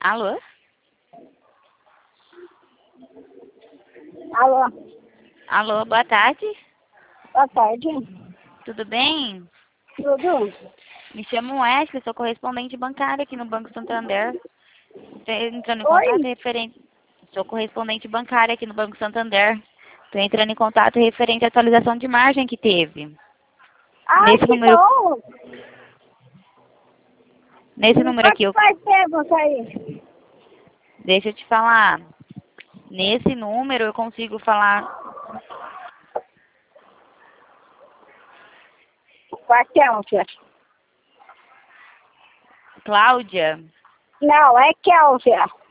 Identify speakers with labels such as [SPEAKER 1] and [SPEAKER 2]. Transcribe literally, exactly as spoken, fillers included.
[SPEAKER 1] Alô?
[SPEAKER 2] Alô,
[SPEAKER 1] Alô, boa tarde.
[SPEAKER 2] boa tarde.
[SPEAKER 1] Tudo bem?
[SPEAKER 2] Tudo?
[SPEAKER 1] Me chamo Wesley, sou correspondente bancária aqui no Banco Santander. Estou entrando em contato
[SPEAKER 2] Oi?
[SPEAKER 1] referente... Sou correspondente bancária aqui no Banco Santander. Estou entrando em contato referente à atualização de margem que teve.
[SPEAKER 2] Ah,
[SPEAKER 1] Nesse
[SPEAKER 2] que
[SPEAKER 1] número,
[SPEAKER 2] bom!
[SPEAKER 1] nesse
[SPEAKER 2] E
[SPEAKER 1] número aqui,
[SPEAKER 2] quanto
[SPEAKER 1] eu...
[SPEAKER 2] faz tempo isso aí?
[SPEAKER 1] deixa eu te falar. Nesse número eu consigo falar...
[SPEAKER 2] Com a Kélvia.
[SPEAKER 1] Cláudia?
[SPEAKER 2] Não, é Kélvia.